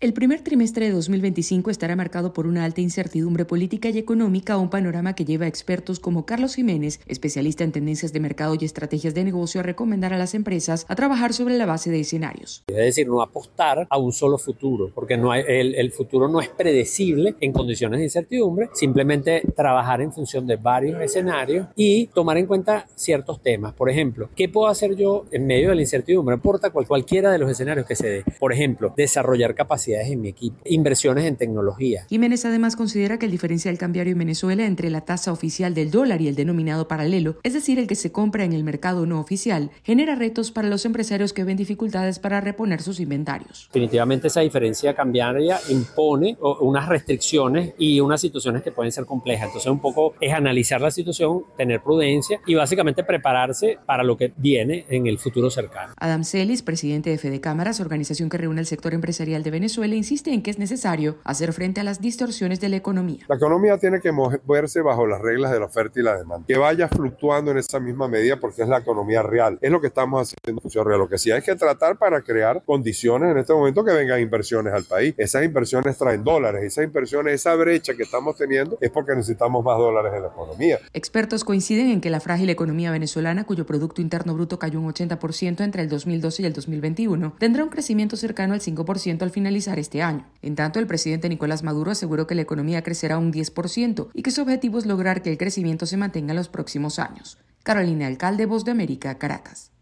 El primer trimestre de 2025 estará marcado por una alta incertidumbre política y económica, un panorama que lleva a expertos como Carlos Jiménez, especialista en tendencias de mercado y estrategias de negocio, a recomendar a las empresas a trabajar sobre la base de escenarios. Es decir, no apostar a un solo futuro, porque el futuro no es predecible en condiciones de incertidumbre, simplemente trabajar en función de varios escenarios y tomar en cuenta ciertos temas. Por ejemplo, ¿qué puedo hacer yo en medio de la incertidumbre? No importa cualquiera de los escenarios que se dé. Por ejemplo, desarrollar capacidades en mi equipo, inversiones en tecnología. Jiménez además considera que el diferencial cambiario en Venezuela entre la tasa oficial del dólar y el denominado paralelo, es decir, el que se compra en el mercado no oficial, genera retos para los empresarios que ven dificultades para reponer sus inventarios. Definitivamente esa diferencia cambiaria impone unas restricciones y unas situaciones que pueden ser complejas. Entonces un poco es analizar la situación, tener prudencia y básicamente prepararse para lo que viene en el futuro cercano. Adam Celis, presidente de Fede Cámaras, organización que reúne al sector empresarial de Venezuela, insiste en que es necesario hacer frente a las distorsiones de la economía. La economía tiene que moverse bajo las reglas de la oferta y la demanda, que vaya fluctuando en esa misma medida porque es la economía real, es lo que estamos haciendo en función real. Lo que sí hay que tratar para crear condiciones en este momento que vengan inversiones al país. Esas inversiones traen dólares, esas inversiones, esa brecha que estamos teniendo es porque necesitamos más dólares en la economía. Expertos coinciden en que la frágil economía venezolana, cuyo Producto Interno Bruto cayó un 80% entre el 2012 y el 2021, tendrá un crecimiento cercano al 5% al finalizar este año. En tanto, el presidente Nicolás Maduro aseguró que la economía crecerá un 10% y que su objetivo es lograr que el crecimiento se mantenga en los próximos años. Carolina Alcalde, Voz de América, Caracas.